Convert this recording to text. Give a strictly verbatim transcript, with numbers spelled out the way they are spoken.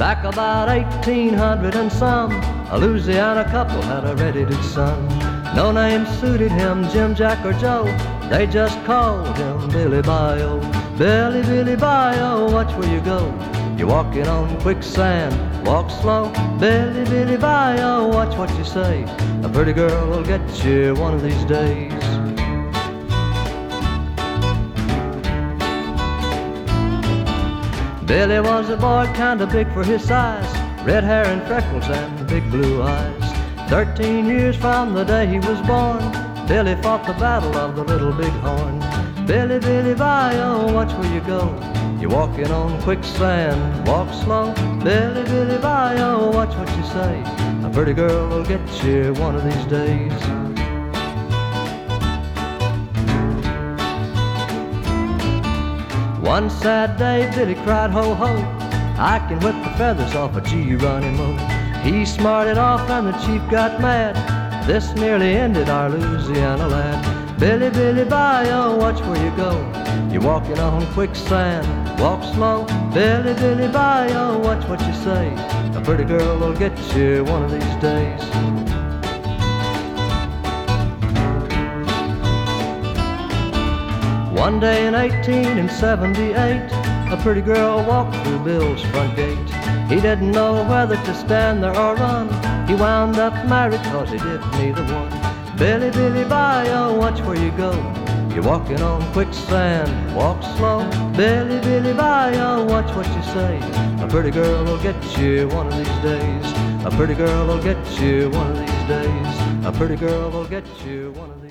Back about eighteen hundred and some, a Louisiana couple had a red-headed son. No name suited him, Jim, Jack, or Joe. They just called him Billy Bayou. Billy, Billy Bayou, watch where you go. You're walking on quicksand, walk slow. Billy, Billy Bayou, watch what you say. A pretty girl will get you one of these days. Billy was a boy kinda big for his size, red hair and freckles and big blue eyes. Thirteen years from the day he was born, Billy fought the battle of the Little Big Horn. Billy, Billy Bayou, watch where you go. You're walking on quicksand, walk slow. Billy, Billy Bayou, watch what you say. A pretty girl will get you one of these days. One sad day, Billy cried, ho, ho, I can whip the feathers off a Geronimo. He smarted off and the chief got mad. This nearly ended our Louisiana lad. Billy, Billy Bayou, watch where you go. You're walking on quicksand, walk slow. Billy, Billy Bayou, watch what you say. A pretty girl will get you one of these days. One day in eighteen seventy-eight, a pretty girl walked through Bill's front gate. He didn't know whether to stand there or run. He wound up married cause he did neither one. Billy, Billy Bayou, watch where you go. You're walking on quicksand, walk slow. Billy, Billy Bayou, watch what you say. A pretty girl will get you one of these days. A pretty girl will get you one of these days. A pretty girl will get you one of these days.